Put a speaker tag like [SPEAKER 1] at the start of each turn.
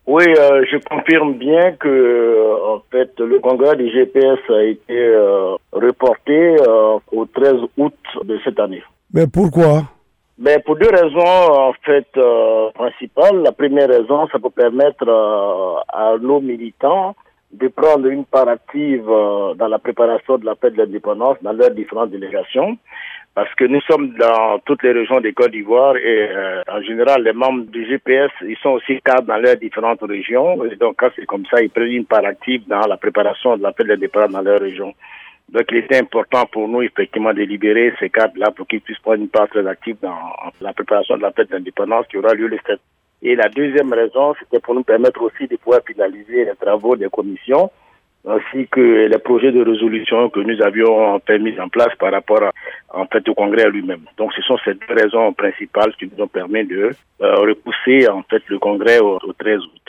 [SPEAKER 1] Oui, je confirme bien que en fait le congrès du GPS a été reporté au 13 août de cette année.
[SPEAKER 2] Mais pourquoi?
[SPEAKER 1] Mais pour deux raisons en fait principales. La première raison, ça peut permettre à nos militants de prendre une part active dans la préparation de la fête de l'indépendance dans leurs différentes délégations. Parce que nous sommes dans toutes les régions de Côte d'Ivoire et en général, les membres du GPS, ils sont aussi cadres dans leurs différentes régions. Et donc, quand c'est comme ça, ils prennent une part active dans la préparation de la fête de l'indépendance dans leur région. Donc, il était important pour nous, effectivement, de libérer ces cadres-là pour qu'ils puissent prendre une part très active dans la préparation de la fête de l'indépendance qui aura lieu le 7. Et la deuxième raison, c'était pour nous permettre aussi de pouvoir finaliser les travaux des commissions ainsi que les projets de résolution que nous avions mis en place par rapport en fait au Congrès lui-même. Donc ce sont ces deux raisons principales qui nous ont permis de repousser en fait le Congrès au 13 août.